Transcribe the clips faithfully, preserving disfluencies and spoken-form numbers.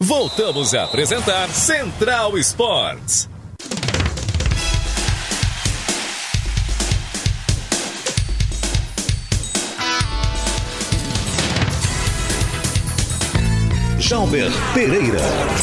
Voltamos a apresentar Central Esportes. Jalber Pereira.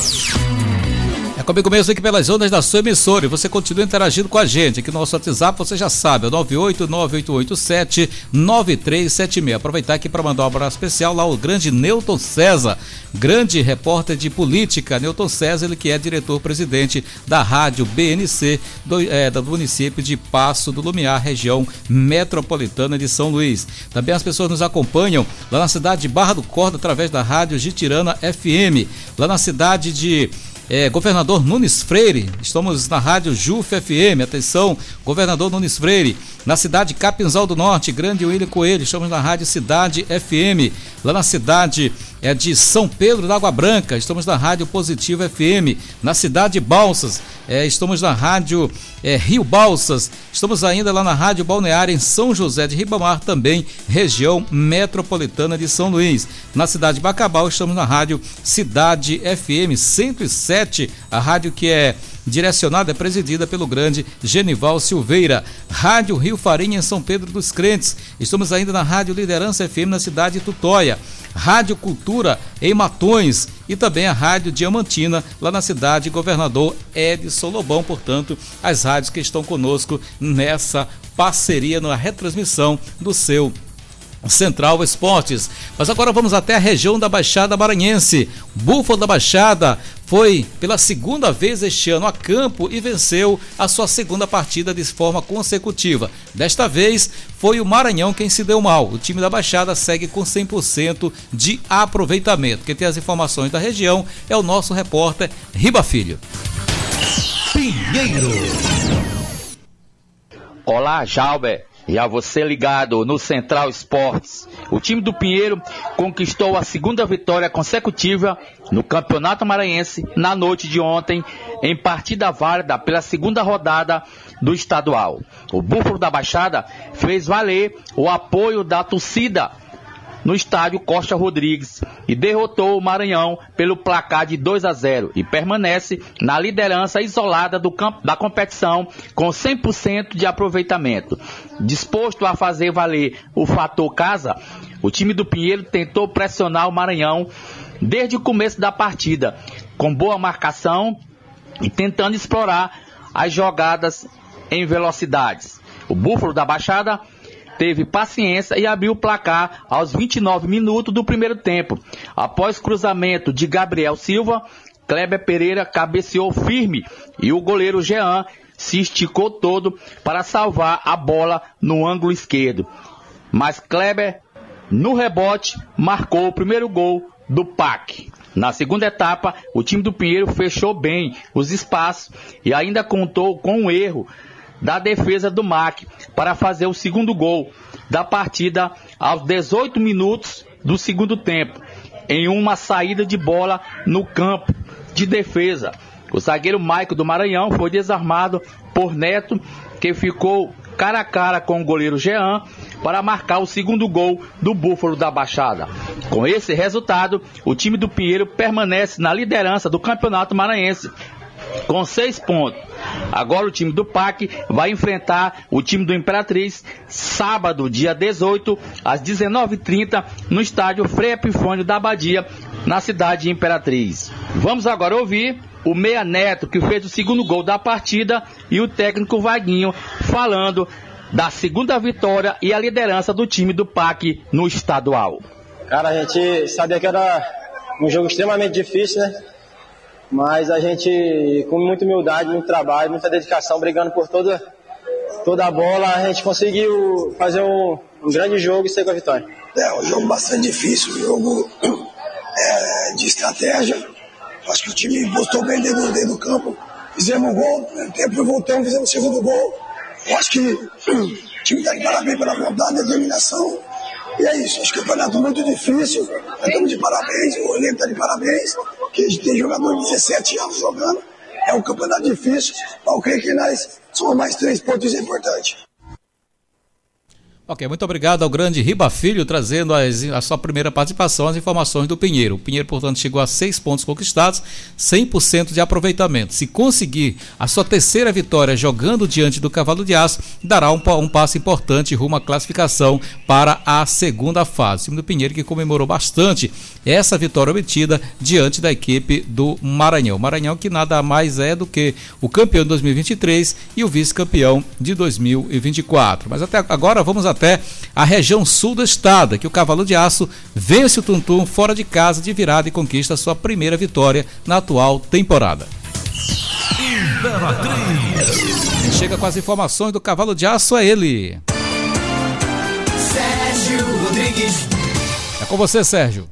É comigo mesmo aqui pelas ondas da sua emissora e você continua interagindo com a gente. Aqui no nosso WhatsApp você já sabe, é nove oito nove oito oito sete nove três sete seis. Aproveitar aqui para mandar um abraço especial lá ao grande Newton César, grande repórter de política. Newton César, ele que é diretor-presidente da rádio B N C do, é, do município de Passo do Lumiar, região metropolitana de São Luís. Também as pessoas nos acompanham lá na cidade de Barra do Corda através da rádio Gitirana F M, lá na cidade de É, Governador Nunes Freire, estamos na rádio Juf F M, atenção, Governador Nunes Freire, na cidade de Capinzal do Norte, grande William Coelho, estamos na rádio Cidade F M, lá na cidade é, de São Pedro da Água Branca, estamos na rádio Positivo F M, na cidade de Balsas, é, estamos na rádio é, Rio Balsas, estamos ainda lá na rádio Balneária em São José de Ribamar, também região metropolitana de São Luís, na cidade de Bacabal, estamos na rádio Cidade F M cento e sete, a rádio que é direcionada, é presidida pelo grande Genival Silveira. Rádio Rio Farinha em São Pedro dos Crentes. Estamos ainda na Rádio Liderança F M na cidade de Tutóia. Rádio Cultura em Matões e também a Rádio Diamantina lá na cidade de Governador Edson Lobão. Portanto, as rádios que estão conosco nessa parceria, na retransmissão do seu Central Esportes. Mas agora vamos até a região da Baixada Maranhense. Búfalo da Baixada foi pela segunda vez este ano a campo e venceu a sua segunda partida de forma consecutiva. Desta vez foi o Maranhão quem se deu mal. O time da Baixada segue com cem por cento de aproveitamento. Quem tem as informações da região é o nosso repórter Riba Filho. Pinheiro. Olá, Jalber. E a você ligado no Central Esportes. O time do Pinheiro conquistou a segunda vitória consecutiva no Campeonato Maranhense na noite de ontem, em partida válida pela segunda rodada do estadual. O Búfalo da Baixada fez valer o apoio da torcida no estádio Costa Rodrigues e derrotou o Maranhão pelo placar de dois a zero e permanece na liderança isolada do campo, da competição com cem por cento de aproveitamento. Disposto a fazer valer o fator casa, o time do Pinheiro tentou pressionar o Maranhão desde o começo da partida, com boa marcação e tentando explorar as jogadas em velocidades. O Búfalo da Baixada teve paciência e abriu o placar aos vinte e nove minutos do primeiro tempo. Após cruzamento de Gabriel Silva, Kleber Pereira cabeceou firme e o goleiro Jean se esticou todo para salvar a bola no ângulo esquerdo. Mas Kleber, no rebote, marcou o primeiro gol do P A C. Na segunda etapa, o time do Pinheiro fechou bem os espaços e ainda contou com um erro da defesa do M A C para fazer o segundo gol da partida aos dezoito minutos do segundo tempo, em uma saída de bola no campo de defesa. O zagueiro Maico do Maranhão foi desarmado por Neto, que ficou cara a cara com o goleiro Jean para marcar o segundo gol do Búfalo da Baixada. Com esse resultado, o time do Pinheiro permanece na liderança do Campeonato Maranhense com seis pontos. Agora o time do P A C vai enfrentar o time do Imperatriz sábado, dia dezoito, às dezenove e trinta, no estádio Frei Epifânio da Abadia, na cidade de Imperatriz. Vamos agora ouvir o Meia Neto, que fez o segundo gol da partida, e o técnico Vaguinho falando da segunda vitória e a liderança do time do P A C no estadual. Cara, a gente sabia que era um jogo extremamente difícil, né? Mas a gente, com muita humildade, muito trabalho, muita dedicação, brigando por toda, toda a bola, a gente conseguiu fazer um, um grande jogo e sair com a vitória. É um jogo bastante difícil, um jogo é, de estratégia. Acho que o time postou bem dentro, dentro do campo. Fizemos um gol, no tempo voltamos, fizemos o segundo gol. Eu acho que o time está de parabéns pela vontade, determinação. E é isso, acho que o campeonato é muito difícil. Nós estamos de parabéns, o elenco está de parabéns. Porque a gente tem jogador de dezessete anos jogando. É um campeonato difícil, mas eu creio que nós somos mais três pontos importantes. Ok, muito obrigado ao grande Riba Filho, trazendo as, a sua primeira participação, as informações do Pinheiro. O Pinheiro, portanto, chegou a seis pontos conquistados, cem por cento de aproveitamento. Se conseguir a sua terceira vitória jogando diante do Cavalo de Aço, dará um, um passo importante rumo à classificação para a segunda fase. O time do Pinheiro que comemorou bastante essa vitória obtida diante da equipe do Maranhão. Maranhão que nada mais é do que o campeão de dois mil e vinte e três e o vice-campeão de dois mil e vinte e quatro. Mas até agora vamos a até a região sul do estado, que o Cavalo de Aço vence o Tuntum fora de casa de virada e conquista sua primeira vitória na atual temporada. Quem chega com as informações do Cavalo de Aço é ele, Sérgio Rodrigues. É com você, Sérgio.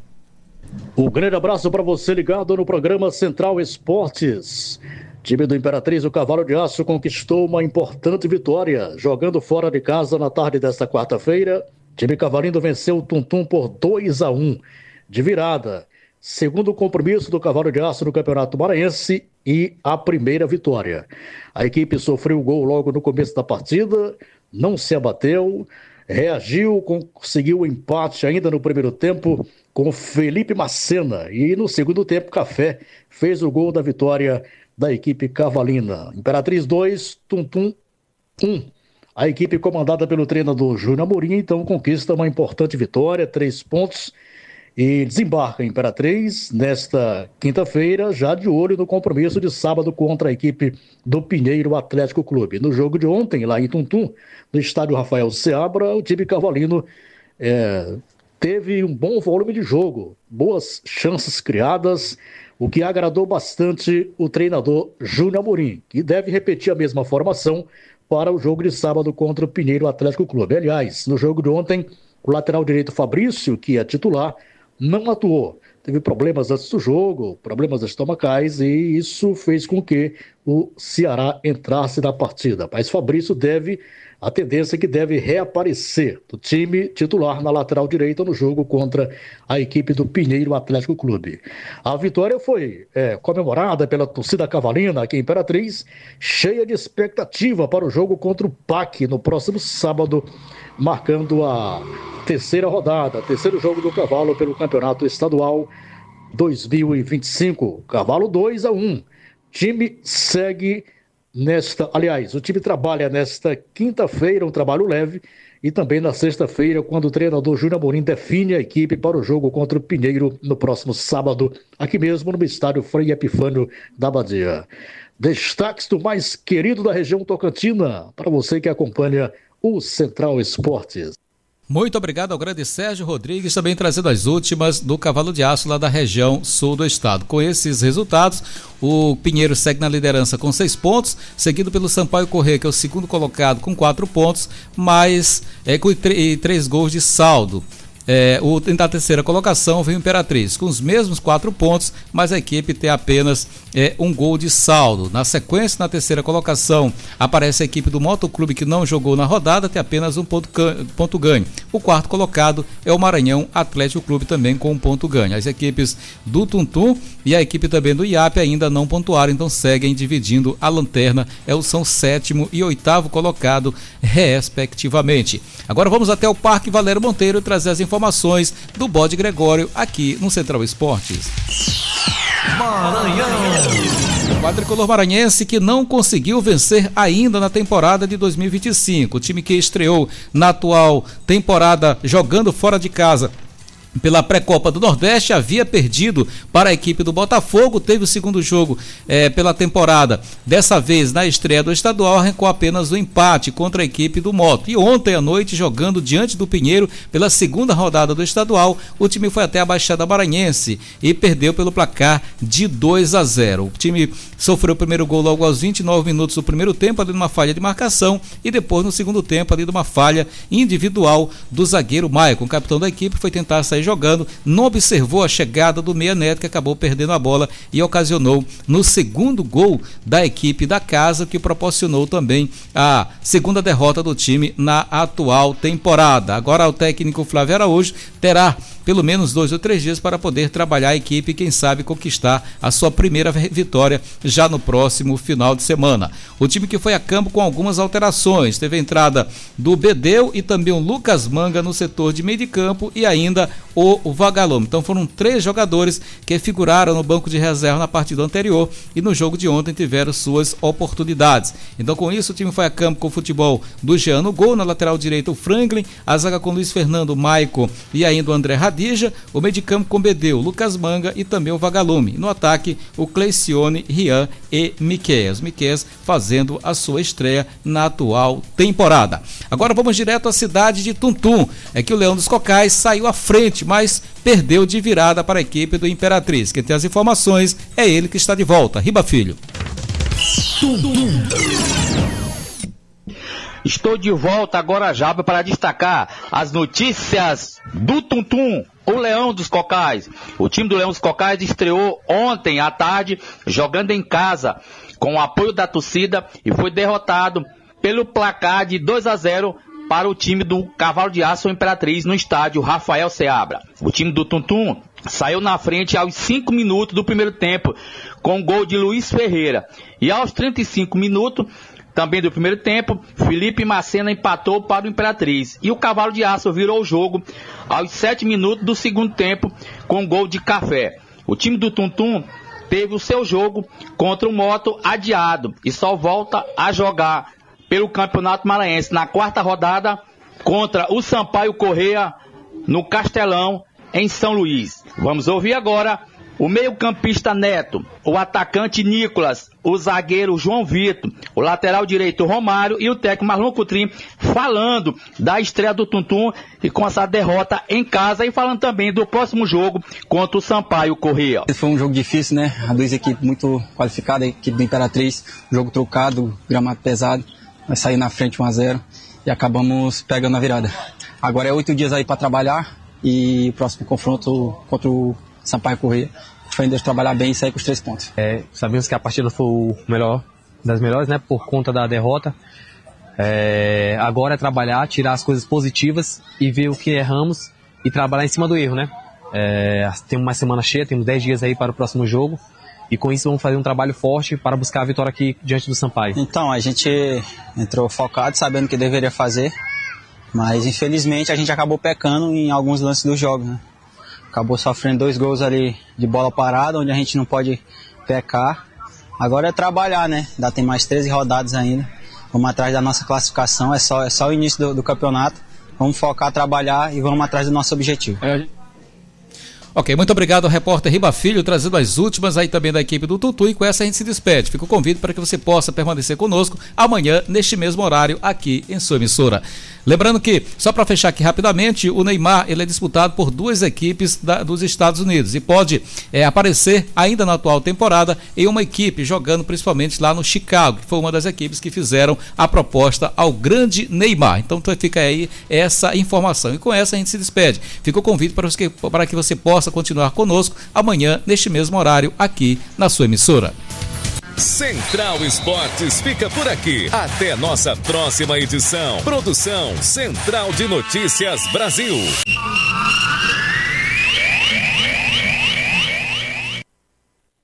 Um grande abraço para você ligado no programa Central Esportes. Time do Imperatriz, o Cavalo de Aço, conquistou uma importante vitória, jogando fora de casa na tarde desta quarta-feira. Time cavalino venceu o Tuntum por dois a um, de virada. Segundo compromisso do Cavalo de Aço no Campeonato Maranhense e a primeira vitória. A equipe sofreu o gol logo no começo da partida, não se abateu, reagiu, conseguiu o empate ainda no primeiro tempo com Felipe Macena. E no segundo tempo, Café fez o gol da vitória da equipe cavalina. Imperatriz dois, Tuntum um. A equipe comandada pelo treinador Júnior Amorim, então, conquista uma importante vitória, três pontos, e desembarca a Imperatriz nesta quinta-feira, já de olho no compromisso de sábado contra a equipe do Pinheiro Atlético Clube. No jogo de ontem, lá em Tuntum, no estádio Rafael Seabra, o time cavalino é, teve um bom volume de jogo, boas chances criadas, o que agradou bastante o treinador Júnior Amorim, que deve repetir a mesma formação para o jogo de sábado contra o Pinheiro Atlético Clube. Aliás, no jogo de ontem, o lateral direito Fabrício, que é titular, não atuou. Teve problemas antes do jogo, problemas estomacais, e isso fez com que o Ceará entrasse na partida. Mas Fabrício deve, a tendência é que deve reaparecer do time titular na lateral direita no jogo contra a equipe do Pinheiro Atlético Clube. A vitória foi é, comemorada pela torcida cavalina aqui em Imperatriz, cheia de expectativa para o jogo contra o P A C no próximo sábado, marcando a terceira rodada, terceiro jogo do Cavalo pelo Campeonato Estadual dois mil e vinte e cinco. Cavalo dois a um. Time segue nesta, aliás, o time trabalha nesta quinta-feira, um trabalho leve, e também na sexta-feira, quando o treinador Júnior Amorim define a equipe para o jogo contra o Pinheiro no próximo sábado, aqui mesmo no estádio Frei Epifânio da Badia. Destaques do mais querido da região tocantina, para você que acompanha o Central Esportes. Muito obrigado ao grande Sérgio Rodrigues, também trazendo as últimas do Cavalo de Aço lá da região sul do estado. Com esses resultados, o Pinheiro segue na liderança com seis pontos, seguido pelo Sampaio Corrêa, que é o segundo colocado com quatro pontos, mas é, com e três gols de saldo. É, o, na terceira colocação vem o Imperatriz com os mesmos quatro pontos, mas a equipe tem apenas é, um gol de saldo. Na sequência, na terceira colocação, aparece a equipe do Motoclube, que não jogou na rodada, tem apenas um ponto, ponto ganho. O quarto colocado é o Maranhão Atlético Clube, também com um ponto ganho. As equipes do Tuntum e a equipe também do I A P ainda não pontuaram, então seguem dividindo a lanterna, é o são sétimo e oitavo colocado respectivamente. Agora vamos até o Parque Valério Monteiro trazer as informações do Bode Gregório aqui no Central Esportes. Maranhão. O quadricolor maranhense que não conseguiu vencer ainda na temporada de dois mil e vinte e cinco. O time que estreou na atual temporada jogando fora de casa pela pré-copa do Nordeste, havia perdido para a equipe do Botafogo, teve o segundo jogo é, pela temporada, dessa vez na estreia do estadual, arrancou apenas o empate contra a equipe do Moto, e ontem à noite, jogando diante do Pinheiro pela segunda rodada do estadual, o time foi até a Baixada Maranhense e perdeu pelo placar de dois a zero. O time sofreu o primeiro gol logo aos vinte e nove minutos do primeiro tempo, ali numa falha de marcação, e depois no segundo tempo, ali numa falha individual do zagueiro Maicon. O capitão da equipe foi tentar sair jogando, não observou a chegada do Meia Neto, que acabou perdendo a bola e ocasionou no segundo gol da equipe da casa, que proporcionou também a segunda derrota do time na atual temporada. Agora o técnico Flávio Araújo terá pelo menos dois ou três dias para poder trabalhar a equipe e quem sabe conquistar a sua primeira vitória já no próximo final de semana. O time que foi a campo com algumas alterações, teve a entrada do Bedeu e também o Lucas Manga no setor de meio de campo e ainda o, o Vagalume. Então foram três jogadores que figuraram no banco de reserva na partida anterior e no jogo de ontem tiveram suas oportunidades. Então com isso o time foi a campo com o futebol do Jean no gol, na lateral direita o Franklin, a zaga com Luiz Fernando, Maico e ainda o André Radija, o meio de campo com Bedeu, Lucas Manga e também o Vagalume. No ataque o Cleicione, Rian e Miqueias. Miqueias fazendo a sua estreia na atual temporada. Agora vamos direto à cidade de Tuntum. É que o Leão dos Cocais saiu à frente, mas perdeu de virada para a equipe do Imperatriz. Quem tem as informações é ele que está de volta. Riba Filho. Tuntum. Estou de volta agora já para destacar as notícias do Tuntum, o Leão dos Cocais. O time do Leão dos Cocais estreou ontem à tarde, jogando em casa, com o apoio da torcida, e foi derrotado pelo placar de dois a zero para o time do Cavalo de Aço Imperatriz no estádio Rafael Seabra. O time do Tuntum saiu na frente aos cinco minutos do primeiro tempo, com o gol de Luiz Ferreira. E aos trinta e cinco minutos também do primeiro tempo, Felipe Macena empatou para o Imperatriz. E o Cavalo de Aço virou o jogo aos sete minutos do segundo tempo com gol de Café. O time do Tuntum teve o seu jogo contra o Moto adiado e só volta a jogar pelo Campeonato Maranhense na quarta rodada contra o Sampaio Corrêa no Castelão, em São Luís. Vamos ouvir agora o meio-campista Neto, o atacante Nicolas, o zagueiro João Vitor, o lateral direito Romário e o técnico Marlon Coutrin falando da estreia do Tuntum e com essa derrota em casa, e falando também do próximo jogo contra o Sampaio Corrêa. Foi um jogo difícil, né? As duas equipes muito qualificadas, a equipe do Imperatriz, jogo trocado, gramado pesado, nós saímos na frente um a zero e acabamos pegando a virada. Agora é oito dias aí para trabalhar e o próximo confronto contra o Sampaio Corrêa foi ainda trabalhar bem e sair com os três pontos. É, sabemos que a partida foi o melhor das melhores, né, por conta da derrota. É, agora é trabalhar, tirar as coisas positivas e ver o que erramos e trabalhar em cima do erro, né? É, temos uma semana cheia, temos dez dias aí para o próximo jogo e com isso vamos fazer um trabalho forte para buscar a vitória aqui diante do Sampaio. Então, a gente entrou focado, sabendo o que deveria fazer, mas infelizmente a gente acabou pecando em alguns lances do jogo, né? Acabou sofrendo dois gols ali de bola parada, onde a gente não pode pecar. Agora é trabalhar, né? Ainda tem mais treze rodadas ainda. Vamos atrás da nossa classificação, é só, é só o início do, do campeonato. Vamos focar, trabalhar e vamos atrás do nosso objetivo. É. Ok, muito obrigado ao repórter Riba Filho, trazendo as últimas aí também da equipe do Tuntum, e com essa a gente se despede. Fica o convite para que você possa permanecer conosco amanhã, neste mesmo horário, aqui em sua emissora. Lembrando que, só para fechar aqui rapidamente, o Neymar ele é disputado por duas equipes da, dos Estados Unidos e pode é, aparecer ainda na atual temporada em uma equipe jogando principalmente lá no Chicago, que foi uma das equipes que fizeram a proposta ao grande Neymar. Então fica aí essa informação. E com essa a gente se despede. Fica o convite para que, para que você possa continuar conosco amanhã, neste mesmo horário, aqui na sua emissora. Central Esportes fica por aqui. Até nossa próxima edição. Produção Central de Notícias Brasil.